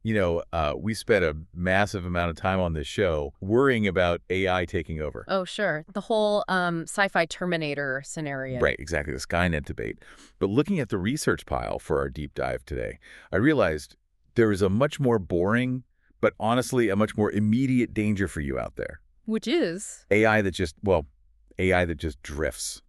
We spent a massive amount of time on this show worrying about AI taking over. Oh, sure. The whole sci-fi Terminator scenario. Right, exactly, the Skynet debate. But looking at the research pile for our deep dive today, I realized there is a much more boring, but honestly, a much more immediate danger for you out there. Which is? AI that just, AI that just drifts.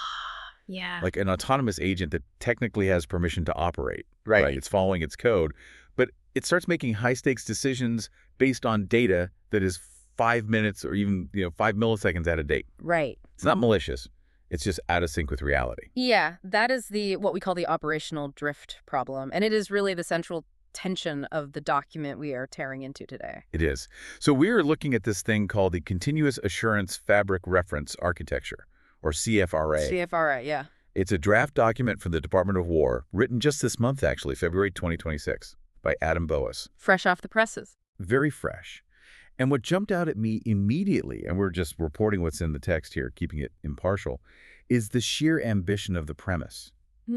Yeah. Like an autonomous agent that technically has permission to operate. Right. It's following its code, but it starts making high-stakes decisions based on data that is 5 minutes or even, 5 milliseconds out of date. Right. It's not malicious. It's just out of sync with reality. Yeah, that is what we call the operational drift problem, and it is really the central tension of the document we are tearing into today. It is. So we are looking at this thing called the Continuous Assurance Fabric Reference Architecture, or CFRA. CFRA, yeah. It's a draft document from the Department of War, written just this month, actually, February 2026, by Adam Boas. Fresh off the presses. Very fresh. And what jumped out at me immediately, and we're just reporting what's in the text here, keeping it impartial, is the sheer ambition of the premise.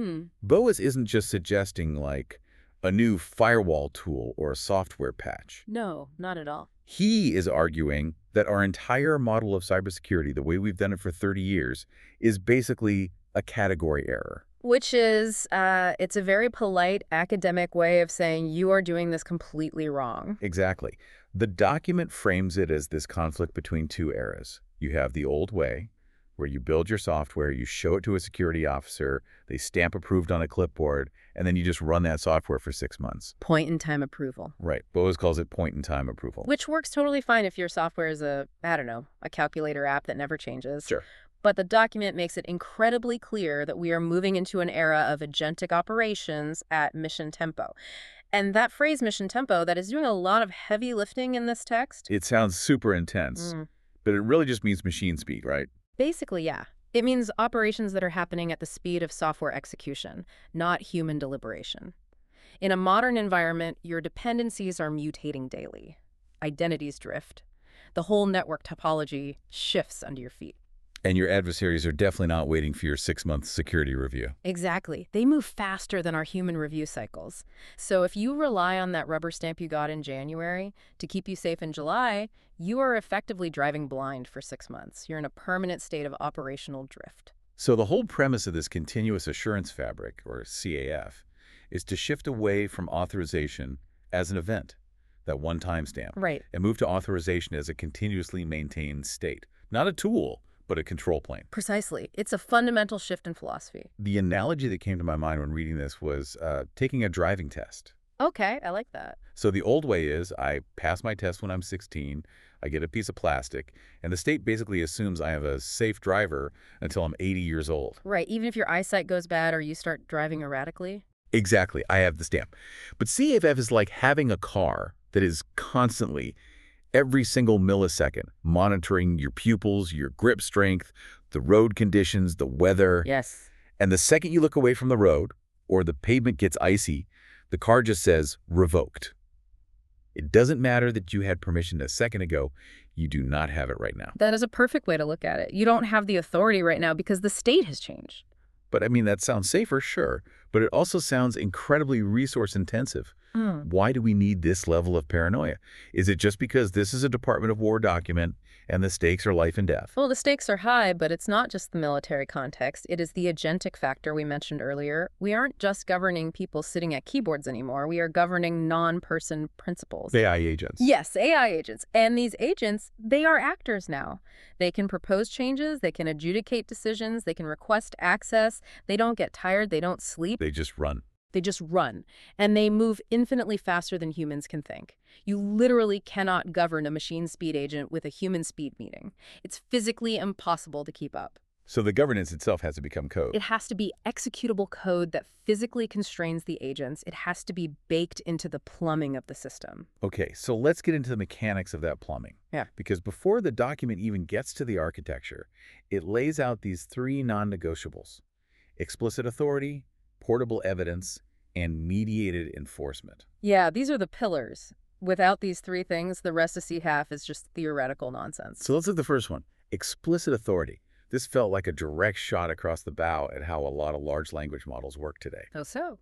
Boas isn't just suggesting, like, a new firewall tool or a software patch. No, not at all. He is arguing that our entire model of cybersecurity, the way we've done it for 30 years, is basically a category error. Which is, it's a very polite academic way of saying you are doing this completely wrong. Exactly. The document frames it as this conflict between two eras. You have the old way, where you build your software, you show it to a security officer, they stamp approved on a clipboard, and then you just run that software for 6 months. Point-in-time approval. Right. Boas calls it point-in-time approval. Which works totally fine if your software is a calculator app that never changes. Sure. But the document makes it incredibly clear that we are moving into an era of agentic operations at mission tempo. And that phrase, mission tempo, that is doing a lot of heavy lifting in this text. It sounds super intense, but it really just means machine speed, right? Basically, yeah. It means operations that are happening at the speed of software execution, not human deliberation. In a modern environment, your dependencies are mutating daily. Identities drift. The whole network topology shifts under your feet. And your adversaries are definitely not waiting for your 6-month security review. Exactly. They move faster than our human review cycles. So if you rely on that rubber stamp you got in January to keep you safe in July, you are effectively driving blind for 6 months. You're in a permanent state of operational drift. So the whole premise of this continuous assurance fabric, or CAF, is to shift away from authorization as an event, that one timestamp, right, and move to authorization as a continuously maintained state. Not a tool, but a control plane. Precisely. It's a fundamental shift in philosophy. The analogy that came to my mind when reading this was taking a driving test. Okay, I like that. So the old way is I pass my test when I'm 16, I get a piece of plastic, and the state basically assumes I have a safe driver until I'm 80 years old. Right, even if your eyesight goes bad or you start driving erratically? Exactly, I have the stamp. But CAF is like having a car that is constantly, every single millisecond, monitoring your pupils, your grip strength, the road conditions, the weather. Yes. And the second you look away from the road, or the pavement gets icy, the car just says, revoked. It doesn't matter that you had permission a second ago, you do not have it right now. That is a perfect way to look at it. You don't have the authority right now because the state has changed. But I mean, that sounds safer, sure, but it also sounds incredibly resource intensive. Why do we need this level of paranoia? Is it just because this is a Department of War document and the stakes are life and death? Well, the stakes are high, but it's not just the military context. It is the agentic factor we mentioned earlier. We aren't just governing people sitting at keyboards anymore. We are governing non-person principles. AI agents. Yes, AI agents. And these agents, they are actors now. They can propose changes. They can adjudicate decisions. They can request access. They don't get tired. They don't sleep. They just run. They just run, and they move infinitely faster than humans can think. You literally cannot govern a machine speed agent with a human speed meeting. It's physically impossible to keep up. So the governance itself has to become code. It has to be executable code that physically constrains the agents. It has to be baked into the plumbing of the system. Okay, so let's get into the mechanics of that plumbing. Yeah. Because before the document even gets to the architecture, it lays out these 3 non-negotiables: explicit authority, portable evidence, and mediated enforcement. Yeah, these are the pillars. Without these 3 things, the rest of CHAF is just theoretical nonsense. So let's look at the first one, explicit authority. This felt like a direct shot across the bow at how a lot of large language models work today. Oh, so?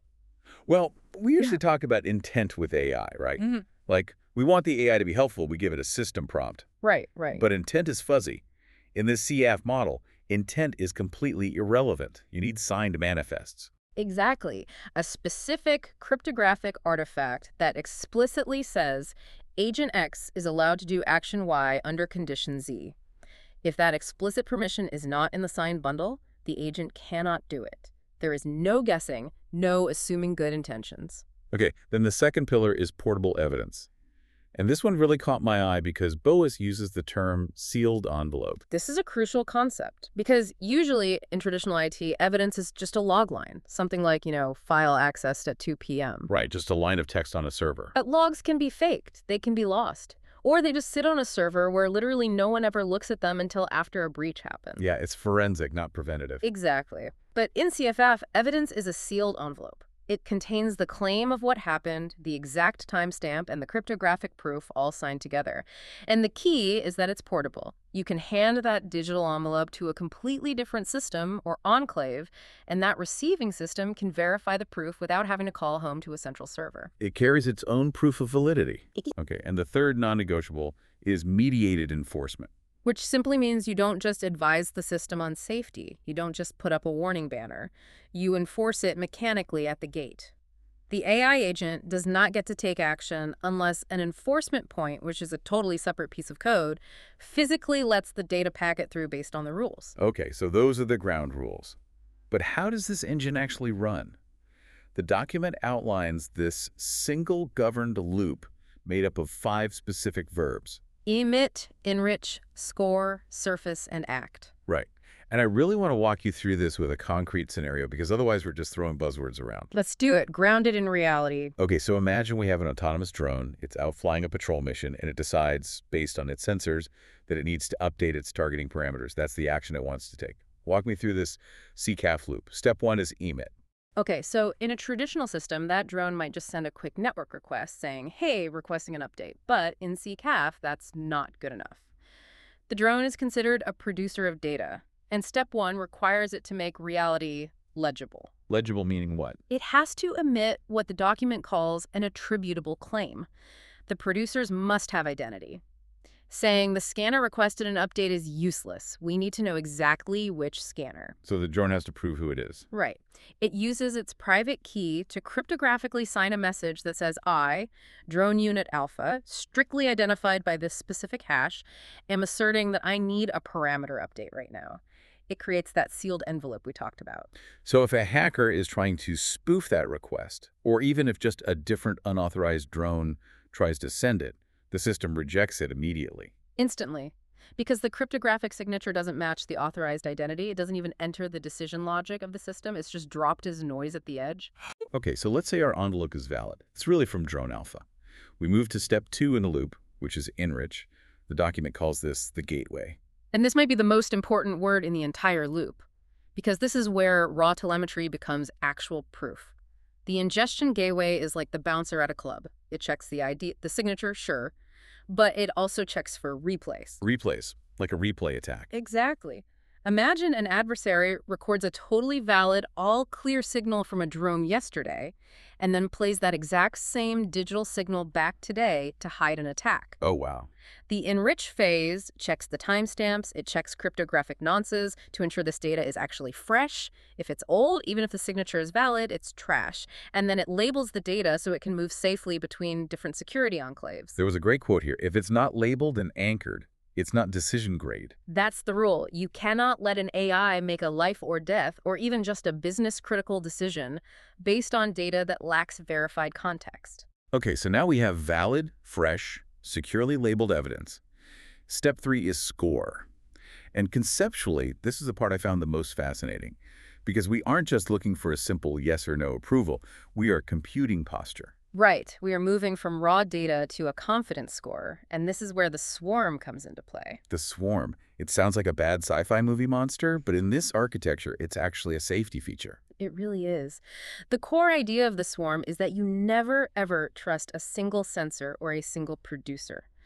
Well, we Yeah. usually talk about intent with AI, right? Hmm. Like, we want the AI to be helpful, we give it a system prompt. Right, right. But intent is fuzzy. In this CAF model, intent is completely irrelevant. You need signed manifests. Exactly. A specific cryptographic artifact that explicitly says Agent X is allowed to do action Y under condition Z. If that explicit permission is not in the signed bundle, the agent cannot do it. There is no guessing, no assuming good intentions. Okay, then the second pillar is portable evidence. And this one really caught my eye because Boas uses the term sealed envelope. This is a crucial concept because usually in traditional IT, evidence is just a log line, something like, file accessed at 2 p.m. Right, just a line of text on a server. But logs can be faked, they can be lost, or they just sit on a server where literally no one ever looks at them until after a breach happens. Yeah, it's forensic, not preventative. Exactly. But in CFF, evidence is a sealed envelope. It contains the claim of what happened, the exact timestamp, and the cryptographic proof all signed together. And the key is that it's portable. You can hand that digital envelope to a completely different system or enclave, and that receiving system can verify the proof without having to call home to a central server. It carries its own proof of validity. Okay, and the third non-negotiable is mediated enforcement. Which simply means you don't just advise the system on safety. You don't just put up a warning banner. You enforce it mechanically at the gate. The AI agent does not get to take action unless an enforcement point, which is a totally separate piece of code, physically lets the data packet through based on the rules. Okay, so those are the ground rules. But how does this engine actually run? The document outlines this single governed loop made up of 5 specific verbs. Emit, enrich, score, surface, and act. Right. And I really want to walk you through this with a concrete scenario because otherwise we're just throwing buzzwords around. Let's do it, grounded in reality. Okay, so imagine we have an autonomous drone. It's out flying a patrol mission, and it decides, based on its sensors, that it needs to update its targeting parameters. That's the action it wants to take. Walk me through this CCAF loop. Step 1 is emit. Okay, so in a traditional system, that drone might just send a quick network request saying, hey, requesting an update. But in CCAF, that's not good enough. The drone is considered a producer of data, and step 1 requires it to make reality legible. Legible meaning what? It has to emit what the document calls an attributable claim. The producers must have identity. Saying the scanner requested an update is useless. We need to know exactly which scanner. So the drone has to prove who it is. Right. It uses its private key to cryptographically sign a message that says, I, drone unit alpha, strictly identified by this specific hash, am asserting that I need a parameter update right now. It creates that sealed envelope we talked about. So if a hacker is trying to spoof that request, or even if just a different unauthorized drone tries to send it, the system rejects it immediately. Instantly. Because the cryptographic signature doesn't match the authorized identity. It doesn't even enter the decision logic of the system. It's just dropped as noise at the edge. Okay, so let's say our envelope is valid. It's really from drone alpha. We move to step 2 in the loop, which is enrich. The document calls this the gateway. And this might be the most important word in the entire loop, because this is where raw telemetry becomes actual proof. The ingestion gateway is like the bouncer at a club. It checks the ID, the signature, sure, but it also checks for replays. Replays, like a replay attack. Exactly. Imagine an adversary records a totally valid, all-clear signal from a drone yesterday, and then plays that exact same digital signal back today to hide an attack. Oh, wow. The enrich phase checks the timestamps, it checks cryptographic nonces to ensure this data is actually fresh. If it's old, even if the signature is valid, it's trash. And then it labels the data so it can move safely between different security enclaves. There was a great quote here. If it's not labeled and anchored, it's not decision grade. That's the rule. You cannot let an AI make a life or death, or even just a business-critical decision based on data that lacks verified context. Okay, so now we have valid, fresh, securely labeled evidence. Step 3 is score. And conceptually, this is the part I found the most fascinating, because we aren't just looking for a simple yes or no approval. We are computing posture. Right. We are moving from raw data to a confidence score, and this is where the swarm comes into play. The swarm. It sounds like a bad sci-fi movie monster, but in this architecture, it's actually a safety feature. It really is. The core idea of the swarm is that you never, ever trust a single sensor or a single producer.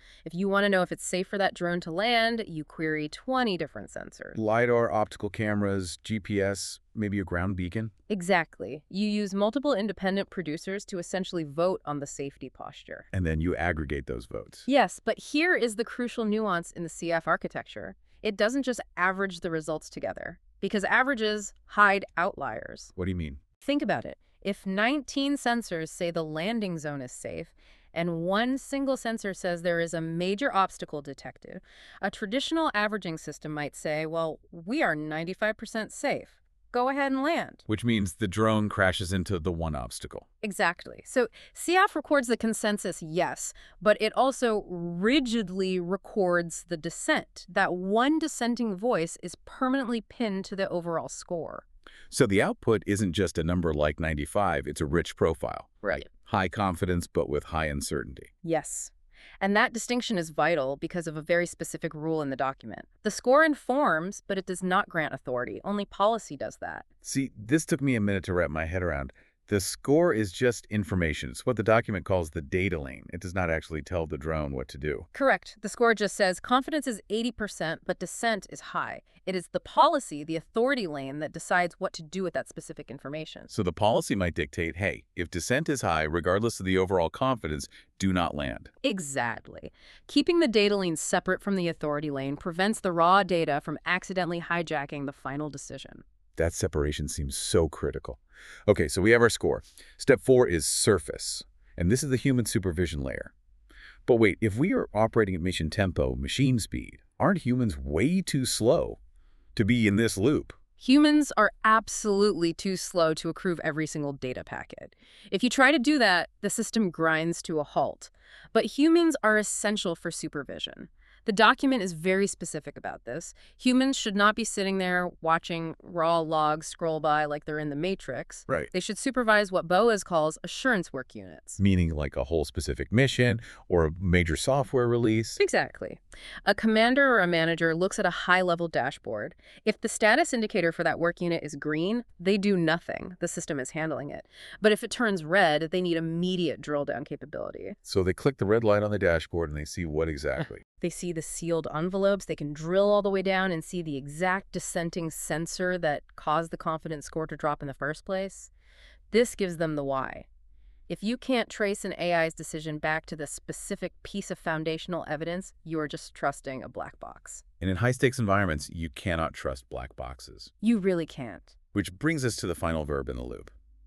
If you want to know if it's safe for that drone to land, you query 20 different sensors. LiDAR, optical cameras, GPS, maybe a ground beacon? Exactly. You use multiple independent producers to essentially vote on the safety posture. And then you aggregate those votes. Yes, but here is the crucial nuance in the CF architecture. It doesn't just average the results together, because averages hide outliers. What do you mean? Think about it. If 19 sensors say the landing zone is safe, and one single sensor says there is a major obstacle detected, a traditional averaging system might say, well, we are 95% safe. Go ahead and land. Which means the drone crashes into the one obstacle. Exactly. So CF records the consensus, yes, but it also rigidly records the dissent. That one dissenting voice is permanently pinned to the overall score. So the output isn't just a number like 95, it's a rich profile. Right. High confidence, but with high uncertainty. Yes. And that distinction is vital because of a very specific rule in the document. The score informs, but it does not grant authority. Only policy does that. See, this took me a minute to wrap my head around. The score is just information. It's what the document calls the data lane. It does not actually tell the drone what to do. Correct. The score just says confidence is 80%, but dissent is high. It is the policy, the authority lane, that decides what to do with that specific information. So the policy might dictate, hey, if dissent is high, regardless of the overall confidence, do not land. Exactly. Keeping the data lane separate from the authority lane prevents the raw data from accidentally hijacking the final decision. That separation seems so critical. Okay, so we have our score. Step 4 is surface, and this is the human supervision layer. But wait, if we are operating at mission tempo, machine speed, aren't humans way too slow to be in this loop? Humans are absolutely too slow to approve every single data packet. If you try to do that, the system grinds to a halt. But humans are essential for supervision. The document is very specific about this. Humans should not be sitting there watching raw logs scroll by like they're in the Matrix. Right. They should supervise what BOAS calls assurance work units. Meaning like a whole specific mission or a major software release. Exactly. A commander or a manager looks at a high-level dashboard. If the status indicator for that work unit is green, they do nothing. The system is handling it. But if it turns red, they need immediate drill-down capability. So they click the red light on the dashboard and they see what exactly? They see the sealed envelopes. They can drill all the way down and see the exact dissenting sensor that caused the confidence score to drop in the first place. This gives them the why. If you can't trace an AI's decision back to the specific piece of foundational evidence, you are just trusting a black box. And in high-stakes environments, you cannot trust black boxes. You really can't. Which brings us to the final verb in the loop.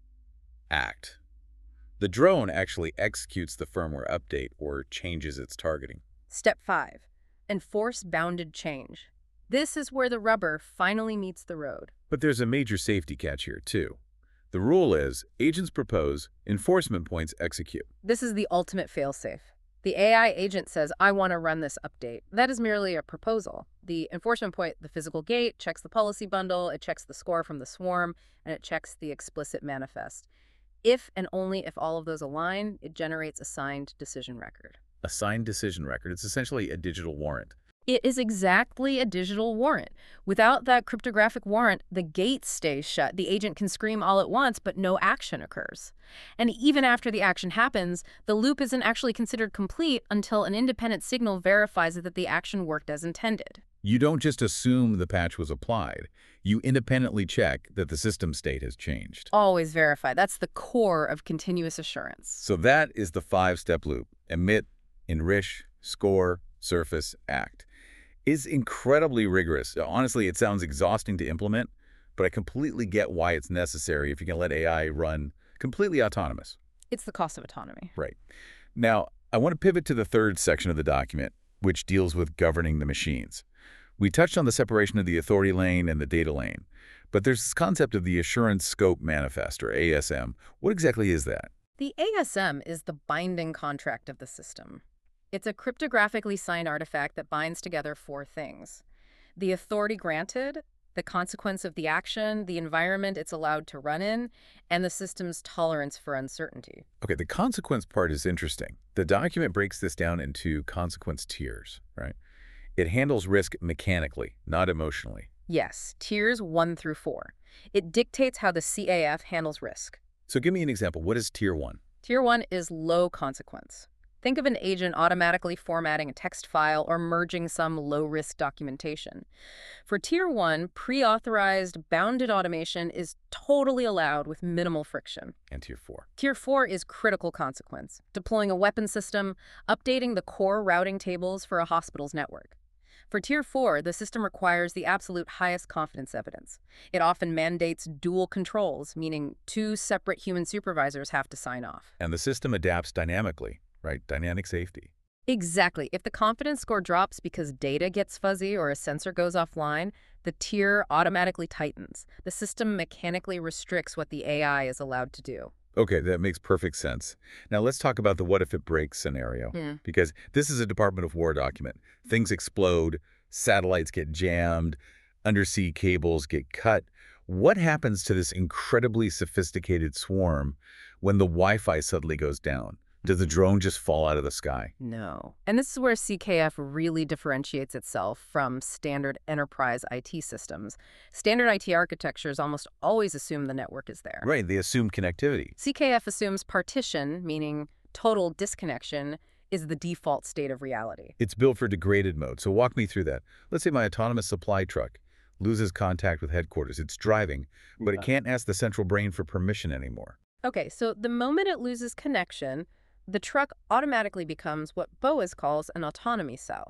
Act. The drone actually executes the firmware update or changes its targeting. Step 5. Enforce bounded change. This is where the rubber finally meets the road. But there's a major safety catch here, too. The rule is, agents propose, enforcement points execute. This is the ultimate failsafe. The AI agent says, I want to run this update. That is merely a proposal. The enforcement point, the physical gate, checks the policy bundle, it checks the score from the swarm, and it checks the explicit manifest. If and only if all of those align, it generates a signed decision record. A signed decision record. It's essentially a digital warrant. It is exactly a digital warrant. Without that cryptographic warrant, the gate stays shut. The agent can scream all at once, but no action occurs. And even after the action happens, the loop isn't actually considered complete until an independent signal verifies that the action worked as intended. You don't just assume the patch was applied. You independently check that the system state has changed. Always verify. That's the core of continuous assurance. So that is the 5-step loop. Emit, enrich, score, surface, act. Is incredibly rigorous. Honestly, it sounds exhausting to implement, but I completely get why it's necessary if you can let AI run completely autonomous. It's the cost of autonomy. Right. Now, I want to pivot to the third section of the document, which deals with governing the machines. We touched on the separation of the authority lane and the data lane, but there's this concept of the Assurance Scope Manifest, or ASM. What exactly is that? The ASM is the binding contract of the system. It's a cryptographically signed artifact that binds together 4 things: the authority granted, the consequence of the action, the environment it's allowed to run in, and the system's tolerance for uncertainty. Okay, the consequence part is interesting. The document breaks this down into consequence tiers, right? It handles risk mechanically, not emotionally. Yes, tiers 1 through 4. It dictates how the CAF handles risk. So give me an example. What is tier 1? Tier 1 is low consequence. Think of an agent automatically formatting a text file or merging some low-risk documentation. For Tier 1, pre-authorized bounded automation is totally allowed with minimal friction. And Tier 4? Tier 4 is critical consequence, deploying a weapon system, updating the core routing tables for a hospital's network. For Tier 4, the system requires the absolute highest confidence evidence. It often mandates dual controls, meaning 2 separate human supervisors have to sign off. And the system adapts dynamically, right? Dynamic safety. Exactly. If the confidence score drops because data gets fuzzy or a sensor goes offline, the tier automatically tightens. The system mechanically restricts what the AI is allowed to do. Okay, that makes perfect sense. Now let's talk about the what if it breaks scenario, because this is a Department of War document. Things explode, satellites get jammed, undersea cables get cut. What happens to this incredibly sophisticated swarm when the Wi-Fi suddenly goes down? Does the drone just fall out of the sky? No. And this is where CKF really differentiates itself from standard enterprise IT systems. Standard IT architectures almost always assume the network is there. Right, they assume connectivity. CKF assumes partition, meaning total disconnection, is the default state of reality. It's built for degraded mode, so walk me through that. Let's say my autonomous supply truck loses contact with headquarters. It's driving, but it can't ask the central brain for permission anymore. Okay, so the moment it loses connection, the truck automatically becomes what Boas calls an autonomy cell.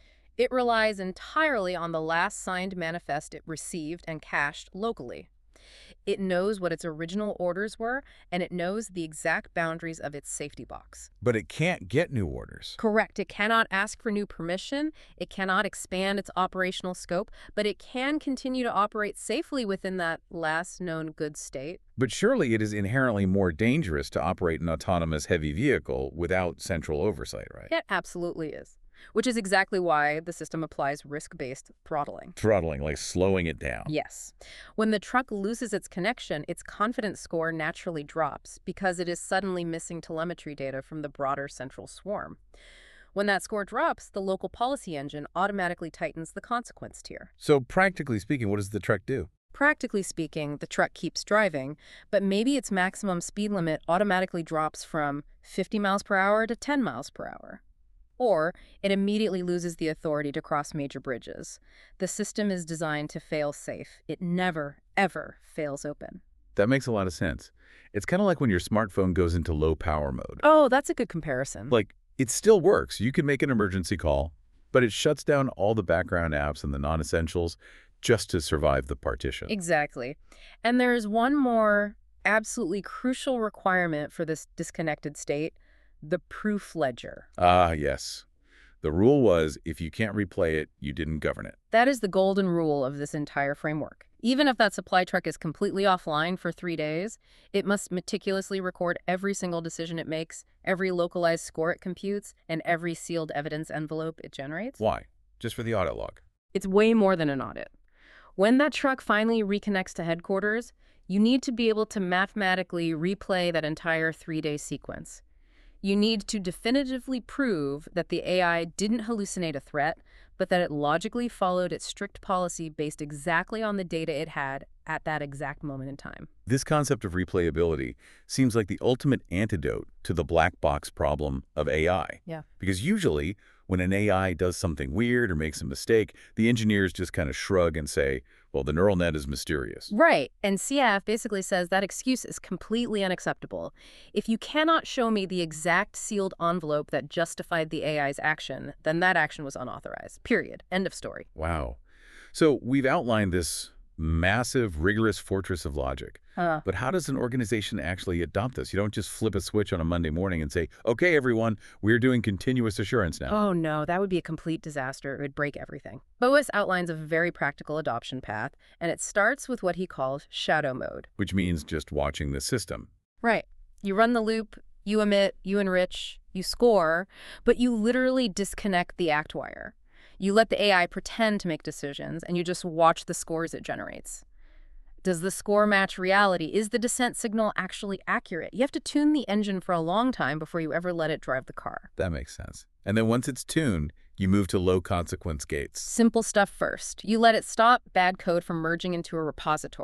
It relies entirely on the last signed manifest it received and cached locally. It knows what its original orders were, and it knows the exact boundaries of its safety box. But it can't get new orders. Correct. It cannot ask for new permission. It cannot expand its operational scope, but it can continue to operate safely within that last known good state. But surely it is inherently more dangerous to operate an autonomous heavy vehicle without central oversight, right? It absolutely is, which is exactly why the system applies risk-based throttling. Throttling, like slowing it down. Yes. When the truck loses its connection, its confidence score naturally drops because it is suddenly missing telemetry data from the broader central swarm. When that score drops, the local policy engine automatically tightens the consequence tier. So practically speaking, what does the truck do? Practically speaking, the truck keeps driving, but maybe its maximum speed limit automatically drops from 50 miles per hour to 10 miles per hour. Or it immediately loses the authority to cross major bridges. The system is designed to fail safe. It never, ever fails open. That makes a lot of sense. It's kind of like when your smartphone goes into low power mode. Oh, that's a good comparison. Like, it still works. You can make an emergency call, but it shuts down all the background apps and the non-essentials just to survive the partition. Exactly. And there's one more absolutely crucial requirement for this disconnected state: the proof ledger. Ah, yes. The rule was, if you can't replay it, you didn't govern it. That is the golden rule of this entire framework. Even if that supply truck is completely offline for 3 days, it must meticulously record every single decision it makes, every localized score it computes, and every sealed evidence envelope it generates. Why? Just for the audit log. It's way more than an audit. When that truck finally reconnects to headquarters, you need to be able to mathematically replay that entire 3-day sequence. You need to definitively prove that the AI didn't hallucinate a threat, but that it logically followed its strict policy based exactly on the data it had at that exact moment in time. This concept of replayability seems like the ultimate antidote to the black box problem of AI. Yeah. Because usually, when an AI does something weird or makes a mistake, the engineers just kind of shrug and say, well, the neural net is mysterious. Right. And CF basically says that excuse is completely unacceptable. If you cannot show me the exact sealed envelope that justified the AI's action, then that action was unauthorized. Period. End of story. Wow. So we've outlined this massive, rigorous fortress of logic. But how does an organization actually adopt this? You don't just flip a switch on a Monday morning and say, okay, everyone, we're doing continuous assurance now. Oh, no, that would be a complete disaster. It would break everything. Boas outlines a very practical adoption path, and it starts with what he calls shadow mode. Which means just watching the system. Right. You run the loop, you emit, you enrich, you score, but you literally disconnect the act wire. You let the AI pretend to make decisions, and you just watch the scores it generates. Does the score match reality? Is the descent signal actually accurate? You have to tune the engine for a long time before you ever let it drive the car. That makes sense. And then once it's tuned, you move to low-consequence gates. Simple stuff first. You let it stop bad code from merging into a repository.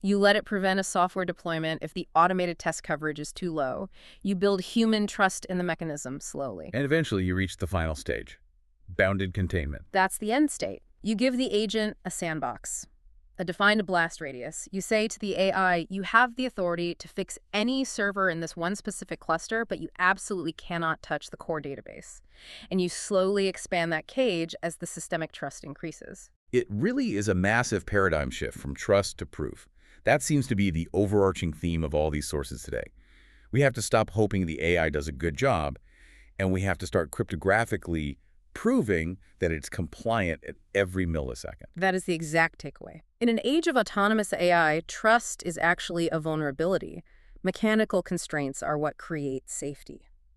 You let it prevent a software deployment if the automated test coverage is too low. You build human trust in the mechanism slowly. And eventually you reach the final stage, bounded containment. That's the end state. You give the agent a sandbox, a defined blast radius. You say to the AI, you have the authority to fix any server in this one specific cluster, but you absolutely cannot touch the core database. And you slowly expand that cage as the systemic trust increases. It really is a massive paradigm shift from trust to proof. That seems to be the overarching theme of all these sources today. We have to stop hoping the AI does a good job, and we have to start cryptographically proving that it's compliant at every millisecond. That is the exact takeaway. In an age of autonomous AI, trust is actually a vulnerability. Mechanical constraints are what create safety.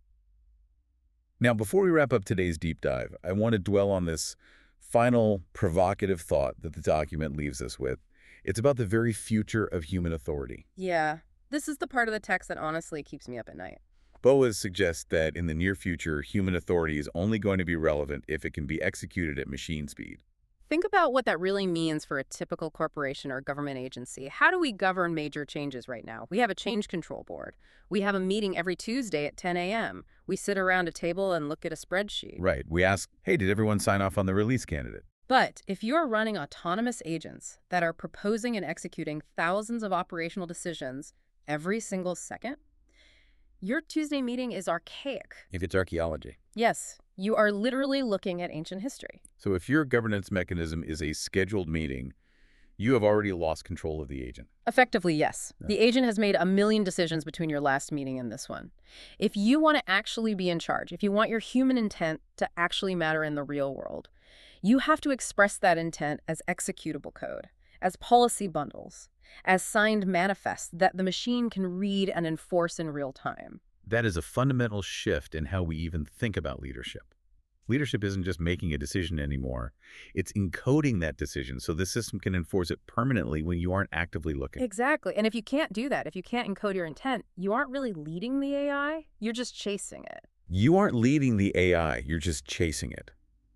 Now, before we wrap up today's deep dive, I want to dwell on this final provocative thought that the document leaves us with. It's about the very future of human authority. Yeah, this is the part of the text that honestly keeps me up at night. Boas suggests that in the near future, human authority is only going to be relevant if it can be executed at machine speed. Think about what that really means for a typical corporation or government agency. How do we govern major changes right now? We have a change control board. We have a meeting every Tuesday at 10 a.m. We sit around a table and look at a spreadsheet. Right. We ask, hey, did everyone sign off on the release candidate? But if you're running autonomous agents that are proposing and executing thousands of operational decisions every single second, your Tuesday meeting is archaic. If it's archaeology. Yes, you are literally looking at ancient history. So if your governance mechanism is a scheduled meeting, you have already lost control of the agent. Effectively, yes. The agent has made a million decisions between your last meeting and this one. If you want to actually be in charge, if you want your human intent to actually matter in the real world, you have to express that intent as executable code, as policy bundles, as signed manifests that the machine can read and enforce in real time. That is a fundamental shift in how we even think about leadership. Leadership isn't just making a decision anymore. It's encoding that decision so the system can enforce it permanently when you aren't actively looking. Exactly. And if you can't do that, if you can't encode your intent, you aren't really leading the AI. You're just chasing it. You aren't leading the AI. You're just chasing it.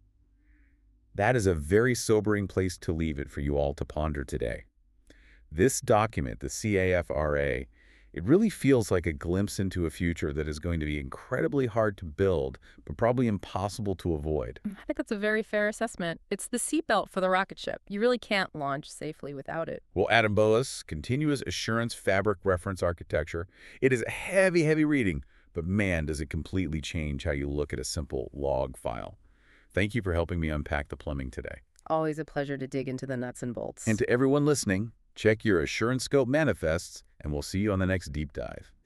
That is a very sobering place to leave it for you all to ponder today. This document, the CAFRA, it really feels like a glimpse into a future that is going to be incredibly hard to build, but probably impossible to avoid. I think that's a very fair assessment. It's the seatbelt for the rocket ship. You really can't launch safely without it. Well, Adam Boas, Continuous Assurance Fabric Reference Architecture. It is a heavy, heavy reading, but man, does it completely change how you look at a simple log file. Thank you for helping me unpack the plumbing today. Always a pleasure to dig into the nuts and bolts. And to everyone listening, check your Assurance Scope manifests, and we'll see you on the next deep dive.